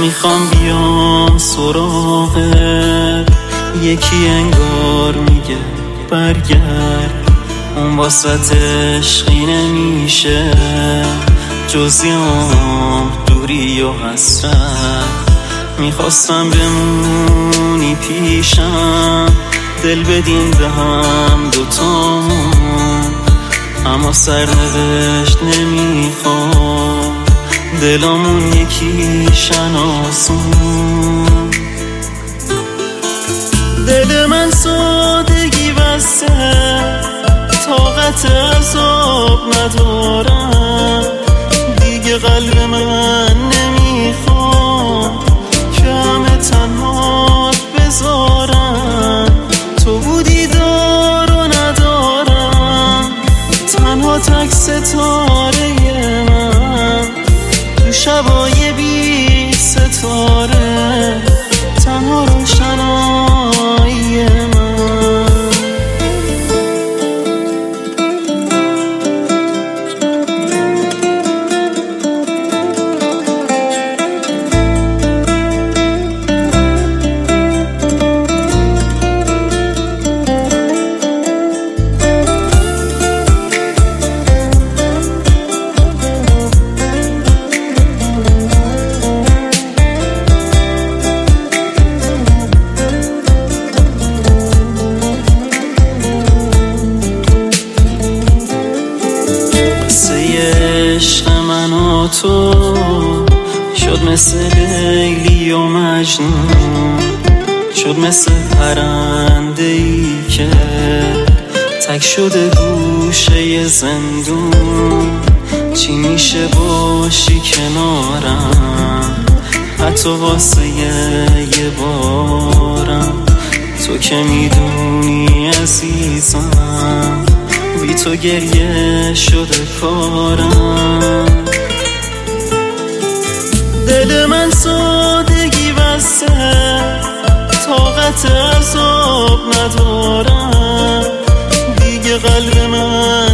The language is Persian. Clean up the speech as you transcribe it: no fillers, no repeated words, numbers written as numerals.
میخوام بیام سراغت، یکی انگار میگه برگرد، اون واسط عشقی نمیشه جزیام دوری و حسرت. میخواستم بمونی پیشم، دل بدیم به هم دوتامون، اما سرنوشت نمیخواد دلامون یکی شناسون. دل من سادگی بسته، طاقت عذاب ندارم دیگه، قلب من نمیخواد که همه تنهات بذارم. تو بودی دار و ندارم، تنها تک ستاره من تو شبای بی ستاره، تنها روشنایی من. عشق من و تو شد مثل لیلی و مجنون، شد مثل پرنده ای که تک شده گوشه زندون. چی میشه باشی کنارم، حتی واسه یه بارم، تو که میدونی عزیزم بی تو گریه شده کارم. دل من سادگی بسته، طاقت عذاب ندارم دیگه، قلب من